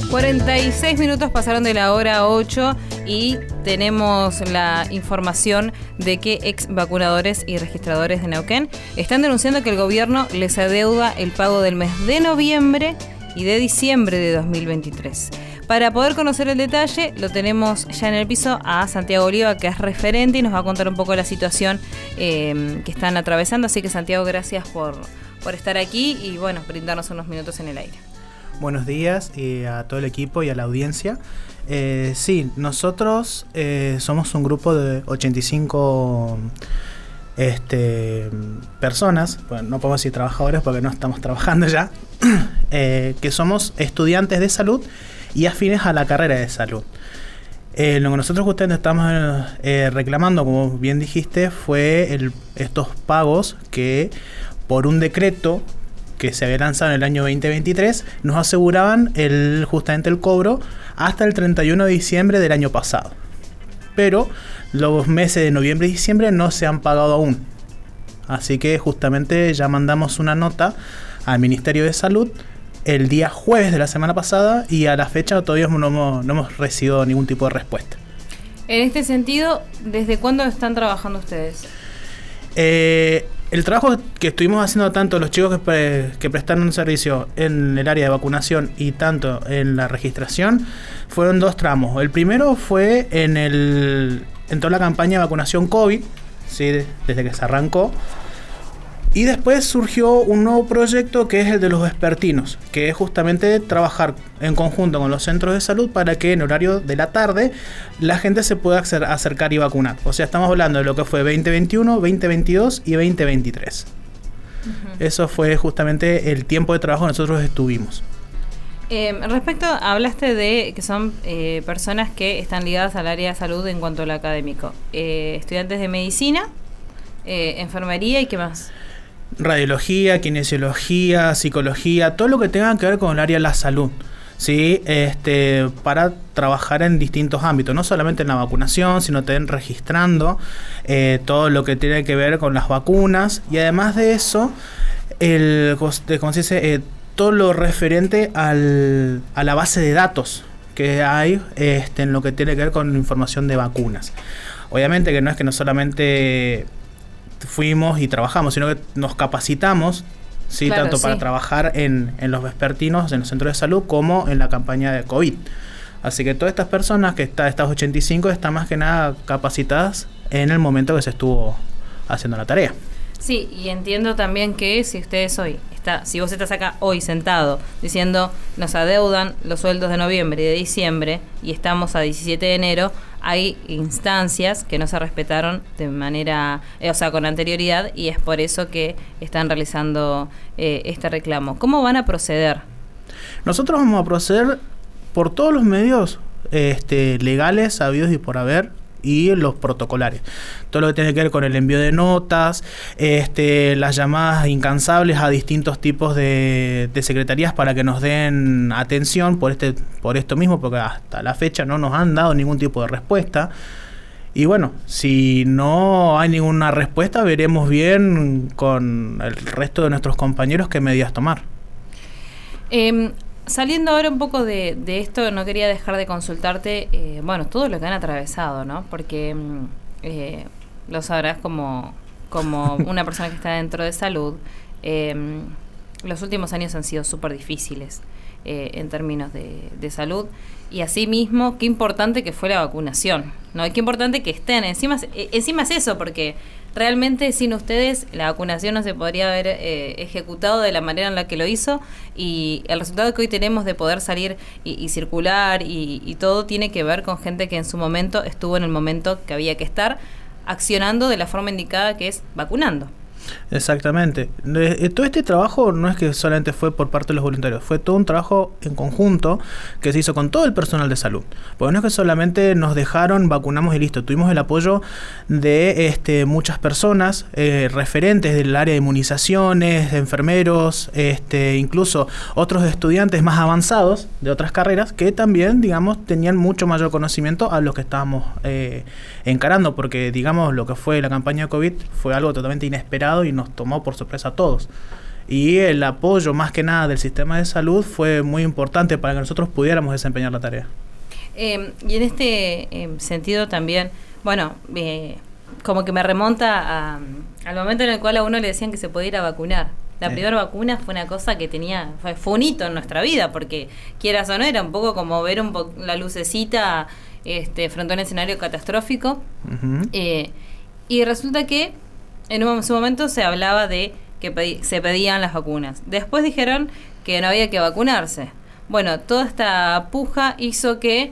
46 minutos pasaron de la hora 8 y tenemos la información de que ex vacunadores y registradores de Neuquén están denunciando que el gobierno les adeuda el pago del mes de noviembre y de diciembre de 2023. Para poder conocer el detalle, lo tenemos ya en el piso a Santiago Oliva, que es referente y nos va a contar un poco la situación que están atravesando. Así que, Santiago, gracias por estar aquí y, bueno, brindarnos unos minutos en el aire. Buenos días a todo el equipo y a la audiencia. Sí, nosotros somos un grupo de 85 personas, bueno, no podemos decir trabajadores porque no estamos trabajando ya, que somos estudiantes de salud y afines a la carrera de salud. Lo que nosotros justamente estamos reclamando, como bien dijiste, fue estos pagos que por un decreto que se había lanzado en el año 2023, nos aseguraban justamente el cobro hasta el 31 de diciembre del año pasado. Pero los meses de noviembre y diciembre no se han pagado aún. Así que justamente ya mandamos una nota al Ministerio de Salud el día jueves de la semana pasada y a la fecha todavía no hemos recibido ningún tipo de respuesta. En este sentido, ¿desde cuándo están trabajando ustedes? El trabajo que estuvimos haciendo tanto los chicos que prestaron un servicio en el área de vacunación y tanto en la registración fueron dos tramos. El primero fue en toda la campaña de vacunación COVID, ¿sí? Desde que se arrancó. Y después surgió un nuevo proyecto que es el de los vespertinos, que es justamente trabajar en conjunto con los centros de salud para que en horario de la tarde la gente se pueda acercar y vacunar. O sea, estamos hablando de lo que fue 2021, 2022 y 2023. Uh-huh. Eso fue justamente el tiempo de trabajo que nosotros estuvimos. Respecto, hablaste de que son personas que están ligadas al área de salud en cuanto a lo académico. Estudiantes de medicina, enfermería y ¿qué más? Radiología, kinesiología, psicología, todo lo que tenga que ver con el área de la salud, ¿sí? Para trabajar en distintos ámbitos, no solamente en la vacunación, sino también registrando todo lo que tiene que ver con las vacunas y además de eso, todo lo referente a la base de datos que hay en lo que tiene que ver con información de vacunas. Obviamente que no es que no solamente fuimos y trabajamos, sino que nos capacitamos, ¿sí? Claro, tanto para trabajar en los vespertinos, en los centros de salud, como en la campaña de COVID. Así que todas estas personas, estas 85, están más que nada capacitadas en el momento que se estuvo haciendo la tarea. Sí, y entiendo también que si vos estás acá hoy sentado diciendo nos adeudan los sueldos de noviembre y de diciembre y estamos a 17 de enero, hay instancias que no se respetaron de manera, con anterioridad, y es por eso que están realizando este reclamo. ¿Cómo van a proceder? Nosotros vamos a proceder por todos los medios legales, habidos y por haber, y los protocolares. Todo lo que tiene que ver con el envío de notas, las llamadas incansables a distintos tipos de secretarías para que nos den atención por esto mismo, porque hasta la fecha no nos han dado ningún tipo de respuesta. Y bueno, si no hay ninguna respuesta, veremos bien con el resto de nuestros compañeros qué medidas tomar. Saliendo ahora un poco de esto, no quería dejar de consultarte, todo lo que han atravesado, ¿no? Porque lo sabrás como una persona que está dentro de salud. Los últimos años han sido súper difíciles en términos de salud. Y asimismo, qué importante que fue la vacunación, ¿no? Y qué importante que estén. Encima es eso, porque realmente sin ustedes la vacunación no se podría haber ejecutado de la manera en la que lo hizo, y el resultado que hoy tenemos de poder salir y circular y todo tiene que ver con gente que en su momento estuvo en el momento que había que estar accionando de la forma indicada, que es vacunando. Exactamente. Todo este trabajo no es que solamente fue por parte de los voluntarios, fue todo un trabajo en conjunto que se hizo con todo el personal de salud. Porque no es que solamente nos dejaron, vacunamos y listo. Tuvimos el apoyo de muchas personas, referentes del área de inmunizaciones, de enfermeros, incluso otros estudiantes más avanzados de otras carreras que también, digamos, tenían mucho mayor conocimiento a los que estábamos encarando, porque, digamos, lo que fue la campaña de COVID fue algo totalmente inesperado y nos tomó por sorpresa a todos. Y el apoyo más que nada del sistema de salud fue muy importante para que nosotros pudiéramos desempeñar la tarea. Y en este sentido también, bueno, como que me remonta al momento en el cual a uno le decían que se podía ir a vacunar. La primera vacuna fue una cosa que fue un hito en nuestra vida, porque quieras o no, era un poco como ver la lucecita frente a un escenario catastrófico. Uh-huh. Y resulta que en su momento se hablaba de que se pedían las vacunas. Después dijeron que no había que vacunarse. Bueno, toda esta puja hizo que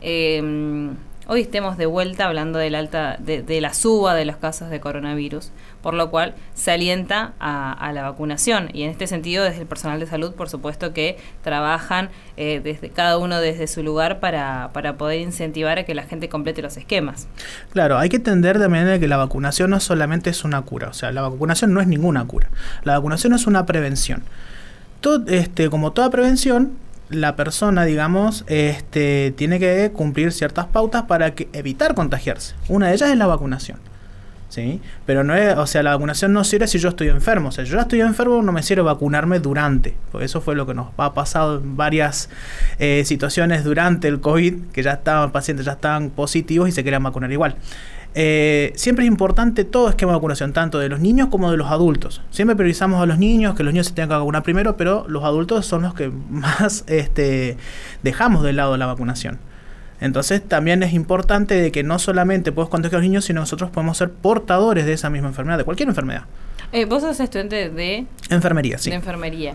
hoy estemos de vuelta hablando de la suba de los casos de coronavirus, por lo cual se alienta a la vacunación. Y en este sentido, desde el personal de salud, por supuesto que trabajan cada uno desde su lugar para poder incentivar a que la gente complete los esquemas. Claro, hay que entender también de que la vacunación no solamente es una cura, o sea, la vacunación no es ninguna cura. La vacunación es una prevención. Como toda prevención, la persona, digamos, tiene que cumplir ciertas pautas para evitar contagiarse. Una de ellas es la vacunación, ¿sí? Pero no es, o sea, la vacunación no sirve si yo estoy enfermo. O sea, yo ya estoy enfermo, no me sirve vacunarme durante. Porque eso fue lo que nos ha pasado en varias situaciones durante el COVID, que pacientes ya estaban positivos y se querían vacunar igual. Siempre es importante todo esquema de vacunación, tanto de los niños como de los adultos. Siempre priorizamos a los niños, que los niños se tengan que vacunar primero, pero los adultos son los que más dejamos de lado la vacunación. Entonces también es importante de que no solamente podemos contagiar a los niños, sino nosotros podemos ser portadores de esa misma enfermedad, de cualquier enfermedad. Vos sos estudiante de... Enfermería, sí. De enfermería.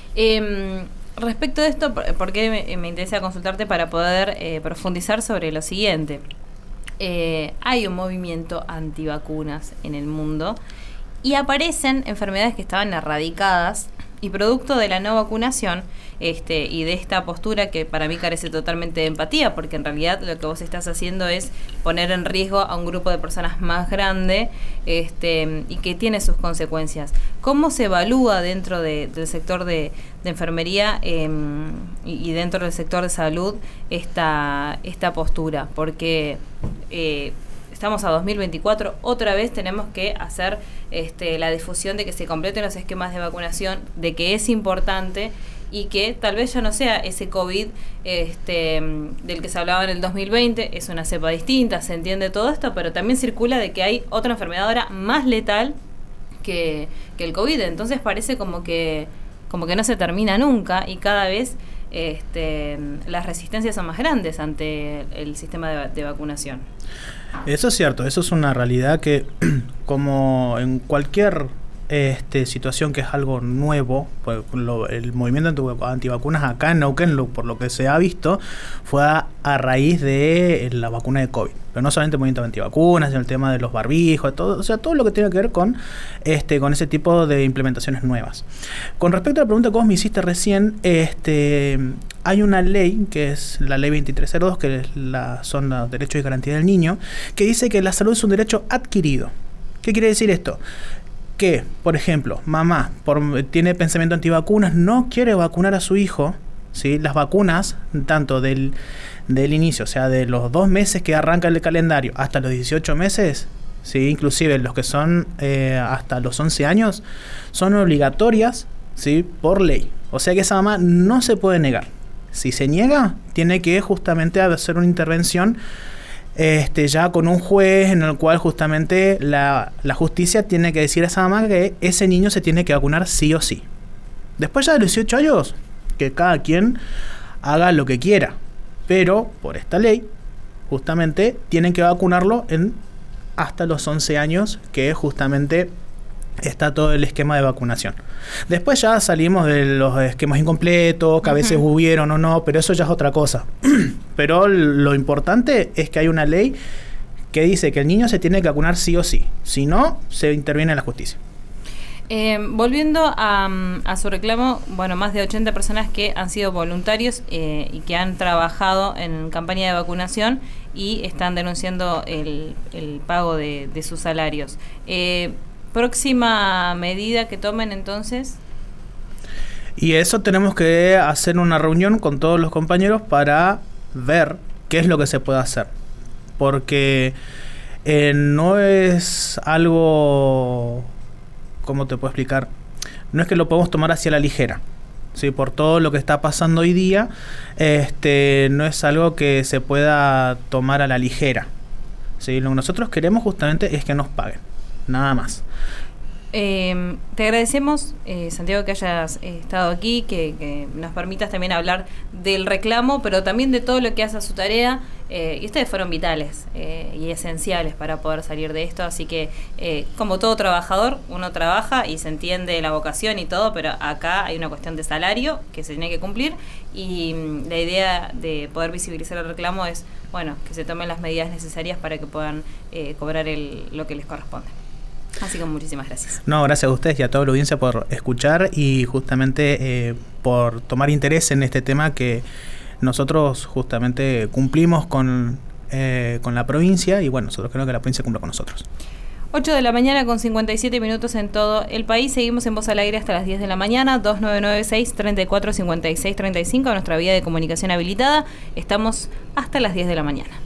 Respecto de esto, ¿por qué me interesa consultarte para poder profundizar sobre lo siguiente? Hay un movimiento antivacunas en el mundo y aparecen enfermedades que estaban erradicadas y producto de la no vacunación y de esta postura que para mí carece totalmente de empatía, porque en realidad lo que vos estás haciendo es poner en riesgo a un grupo de personas más grande y que tiene sus consecuencias. ¿Cómo se evalúa dentro del sector de enfermería y dentro del sector de salud esta postura? Porque estamos a 2024, otra vez tenemos que hacer la difusión de que se completen los esquemas de vacunación, de que es importante y que tal vez ya no sea ese COVID del que se hablaba en el 2020, es una cepa distinta, se entiende todo esto, pero también circula de que hay otra enfermedad ahora más letal que el COVID, entonces parece como que no se termina nunca y cada vez las resistencias son más grandes ante el sistema de vacunación. Eso es cierto, eso es una realidad que como en cualquier situación que es algo nuevo, pues el movimiento antivacunas acá en Neuquén, por lo que se ha visto, fue a raíz de la vacuna de COVID. Pero no solamente el movimiento antivacunas, sino el tema de los barbijos, todo, o sea, todo lo que tiene que ver con ese tipo de implementaciones nuevas. Con respecto a la pregunta que vos me hiciste recién, hay una ley, que es la ley 2302, que son los derechos y garantías del niño, que dice que la salud es un derecho adquirido. ¿Qué quiere decir esto? Que, por ejemplo, mamá tiene pensamiento antivacunas, no quiere vacunar a su hijo, ¿sí? Las vacunas, tanto del inicio, o sea, de los 2 meses que arranca el calendario hasta los 18 meses, ¿sí? Inclusive los que son hasta los 11 años, son obligatorias, ¿sí? Por ley. O sea que esa mamá no se puede negar. Si se niega, tiene que justamente hacer una intervención ya con un juez en el cual justamente la justicia tiene que decir a esa mamá que ese niño se tiene que vacunar sí o sí. Después ya de los 18 años, que cada quien haga lo que quiera, pero por esta ley justamente tienen que vacunarlo hasta los 11 años, que justamente está todo el esquema de vacunación. Después ya salimos de los esquemas incompletos, que a veces hubieron o no, pero eso ya es otra cosa. Pero lo importante es que hay una ley que dice que el niño se tiene que vacunar sí o sí. Si no, se interviene en la justicia. Volviendo a su reclamo, bueno, más de 80 personas que han sido voluntarios y que han trabajado en campaña de vacunación y están denunciando el pago de sus salarios. ¿Próxima medida que tomen entonces? Y eso tenemos que hacer una reunión con todos los compañeros para ver qué es lo que se puede hacer. Porque no es algo, ¿cómo te puedo explicar? no es que lo podemos tomar hacia la ligera. Sí, por todo lo que está pasando hoy día, no es algo que se pueda tomar a la ligera. Sí, lo que nosotros queremos justamente es que nos paguen, nada más. Te agradecemos, Santiago, que hayas estado aquí, que nos permitas también hablar del reclamo, pero también de todo lo que hace a su tarea. Y ustedes fueron vitales y esenciales para poder salir de esto, así que como todo trabajador, uno trabaja y se entiende la vocación y todo, pero acá hay una cuestión de salario que se tiene que cumplir, y la idea de poder visibilizar el reclamo es, bueno, que se tomen las medidas necesarias para que puedan cobrar lo que les corresponde. Así que muchísimas gracias. No, gracias a ustedes y a toda la audiencia por escuchar y justamente por tomar interés en este tema que nosotros justamente cumplimos con la provincia, y bueno, nosotros queremos que la provincia cumpla con nosotros. 8 de la mañana con 57 minutos en todo el país. Seguimos en Voz al Aire hasta las 10 de la mañana. 2996-345635, nuestra vía de comunicación habilitada. Estamos hasta las 10 de la mañana.